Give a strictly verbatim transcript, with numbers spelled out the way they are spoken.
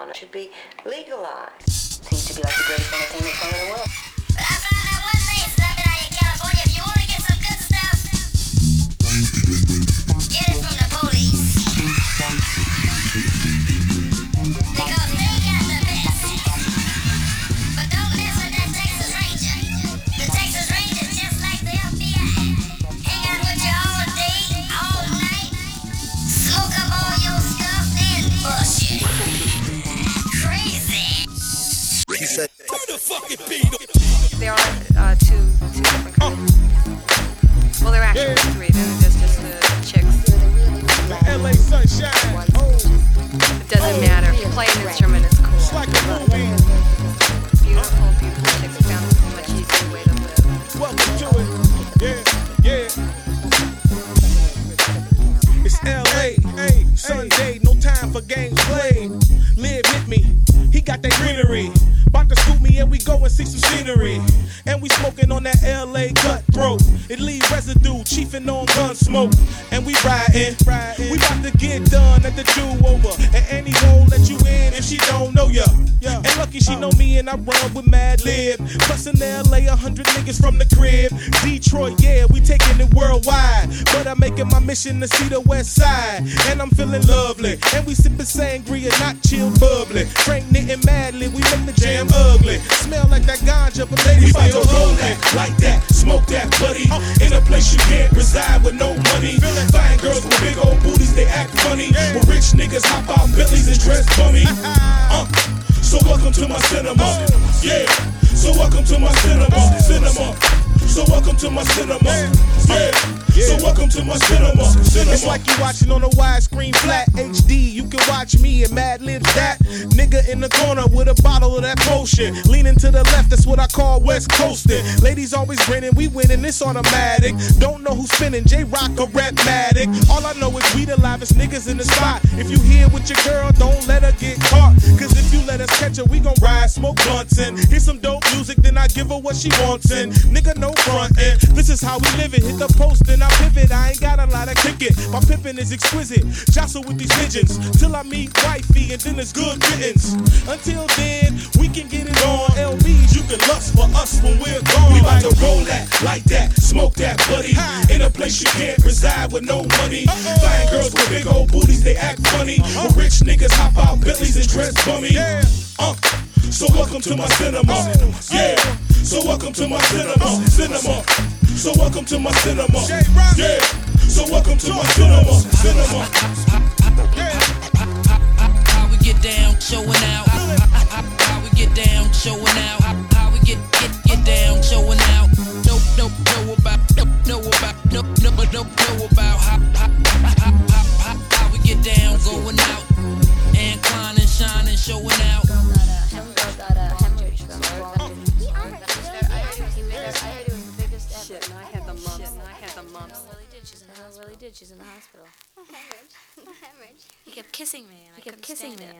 marijuana should be legalized. Seems to be like the greatest entertainment center in the world. But I found out one thing, slapping out in California, if you want to get some good stuff, get it from the police. Because they got the best. But don't mess with that Texas Ranger. The Texas Ranger just like the F B I. Hang out with you all day, all night. Smoke up all your stuff, then bust you. Crazy. He said, Who the fucking beat? There are uh, two two different kinds. Well, there are actually Yeah. three. There- There's just the chicks. L A sunshine. Oh, It doesn't matter. If you play an instrument, it's it's cool. like a movie. Beautiful, beautiful chicks found a much easier way to live. Welcome to it. Yeah, yeah. It's L A. Hey, Sunday, no time for games played. Live with me. He got that greenery. About to scoop me and we go and see some scenery. And we smoking on that L A cutthroat. It leave residue, chiefing on gun smoke. And we riding. We about to get done at the do-over. And Annie won't let you in if she don't know ya. And lucky she know me and I run with Mad Lib. Plus in L A, a hundred niggas from the crib. Detroit, yeah, we taking it worldwide. But I'm making my mission to see the west side. And I'm feeling lovely. And we sipping sangria, not chilled bubbly. Frank Knit and Mad Lib, we make the jam ugly. Smell like that ganja, but ladies We still bout to roll that, like that, smoke that, buddy. In a place you can't reside with no money. Fine girls with big old booties, they act funny. But rich niggas hop out Bentleys and dress bummy. Uh, so welcome to my cinema, yeah. So welcome to my cinema, cinema. So welcome to my cinema, yeah. So welcome to my cinema, cinema. It's like you watching on a widescreen flat H D. You can watch me and Mad Libs that nigga in the corner with a bottle of that potion. Leaning to the left, that's what I call West Coasting. Ladies always grinning, we winning, this automatic. Don't know who's spinning, J-Rock or Rapmatic. All I know is we the livest niggas in the spot. If you here with your girl, don't let her get caught. Cause if you let us catch her, we gon' ride, smoke blunts and hear some dope music, then I give her what she wants. And nigga, no frontin'. This is how we live it. Hit the post and I pivot. I ain't got a lot of kick it. My pimpin' is exquisite. Jostle with these pigeons till I meet wifey and then it's good riddance. Until then, we can get it on. L Bs, you can lust for us when we're gone. We bout to roll that, like that, smoke that, buddy. In a place you can't reside with no money. Fine girls with big old booties, they act funny. But rich niggas hop out Bentleys and dress bummy. Uh, so welcome to my cinema, yeah. So welcome to my cinema, cinema. So welcome to my cinema, yeah. So welcome to my cinema, cinema. How we get down, showing out. How we get down, showing out. How we get get get down, showing out. No no know about no know about no no no know about how how how how how we get down, going out. And climbing, shining, showing out. Shit, no, I had the mumps. No, I had the mumps. Really did. She's in the hospital. Really did. She's in the hospital. Hemorrhage. Hemorrhage. He kept kissing me, and I He kept couldn't kissing stand me. it.